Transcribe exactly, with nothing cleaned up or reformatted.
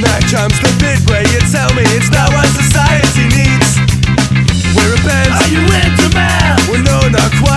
Now comes the bit where you tell me it's not what society needs. We're a band. Are you into math? Well, no, not quite.